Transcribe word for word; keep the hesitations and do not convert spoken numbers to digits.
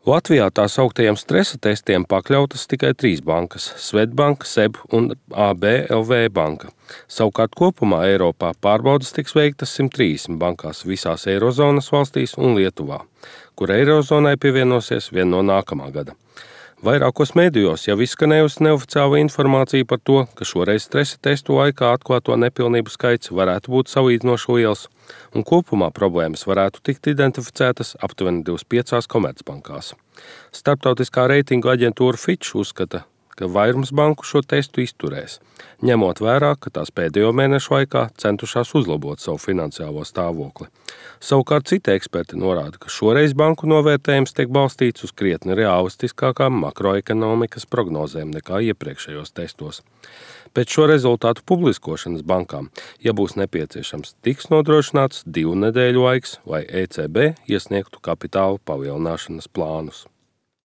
Latvijā tā sauktajiem stresa testiem pakļautas tikai trīs bankas – Swedbank, SEB un A B L V banka. Savukārt kopumā Eiropā pārbaudes tiks veiktas simt trīsdesmit bankās visās Eirozonas valstīs un Lietuvā, kur Eirozonai pievienosies vien no nākamā gada. Vairākos medijos jau izskanējusi neoficiāla informācija par to, ka šoreiz stresa testu laikā atklāto nepilnību skaits varētu būt salīdzinoši liels, un kopumā problēmas varētu tikt identificētas aptuveni divdesmit piecās komercbankās. Starptautiskā reitingu aģentūra Fitch uzskata, ka vairums banku šo testu izturēs, ņemot vērā, ka tās pēdējo mēnešu laikā centušās uzlabot savu finansiālo stāvokli. Savukārt citi eksperti norāda, ka šoreiz banku novērtējums tiek balstīts uz krietni realistiskākām makroekonomikas prognozēm nekā iepriekšējos testos. Pēc šo rezultātu publiskošanas bankām, ja būs nepieciešams, tiks nodrošināts divu nedēļu laiks, lai E C B iesniegtu kapitāla palielināšanas plānus.